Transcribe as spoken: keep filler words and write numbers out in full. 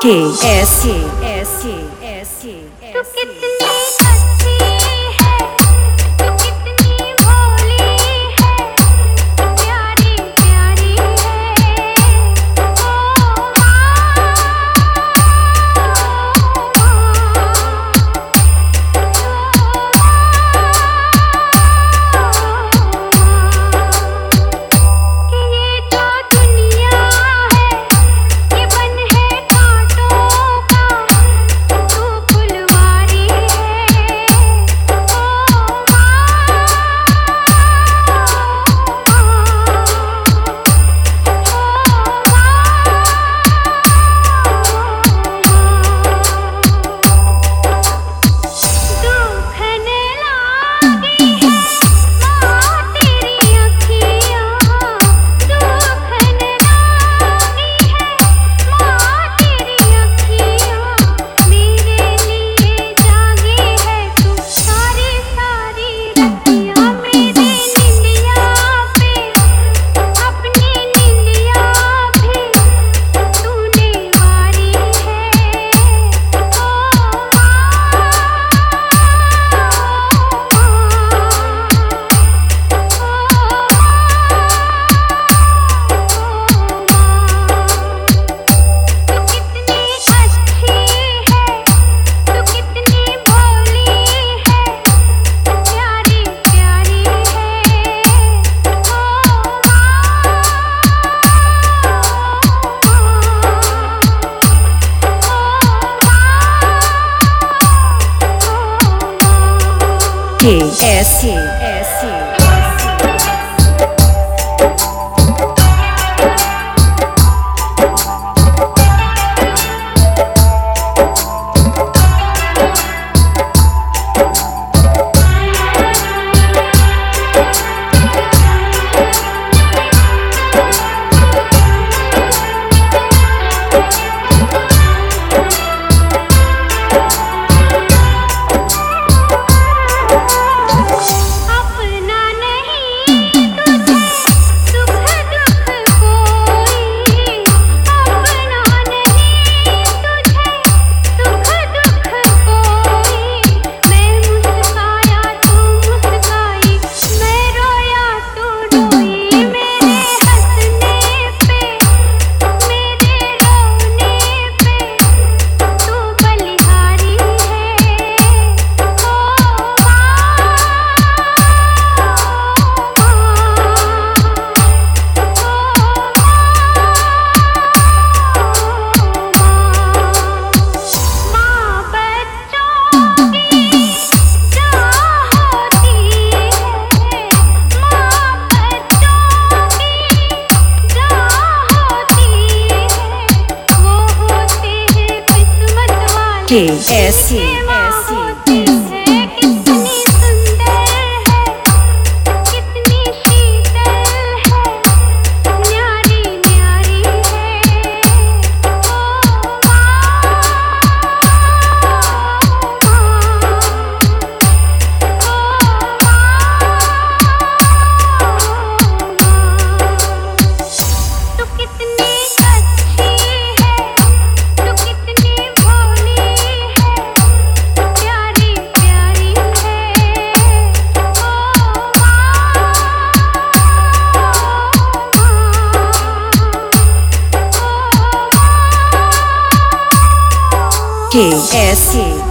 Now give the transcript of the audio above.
के S S S तू कितनी अच्छी है, तू कितनी भोली है, प्यारी प्यारी है। ओ माँ, कि ये जो दुनिया है ये बन है कांटों का, तू फुलवारी है। ओ दुखने लागी है माँ तेरी अखियाँ, दुखने लागी है माँ तेरी अखियाँ। मेरे लिए जागी है तू सारी सारी रतियाँ, मेरी निंदिया पे अपनी निंदिया भी तूने वारी है। तू कितनी अच्छी है, तू कितनी भोली है, प्यारी प्यारी है। के एस एस अपना नहीं तुझे सुख दुख कोई, अपना नहीं तुझे सुख दुख कोई। मैं मुस्काया तू मुस्काई, मैं रोया तू रोई। मेरे हंसने पे मेरे रोने पे तू बलिहारी है। माँ बच्चों की जान होती है, माँ बच्चों की जान होती है। वो होते हैं किस्मत वाले, के एस माँ होती है कितनी सुंदर है, कितनी शीतल है, न्यारी न्यारी है। ओ तू कितनी अच्छी है, तू कितनी भोली है, प्यारी प्यारी है। के एस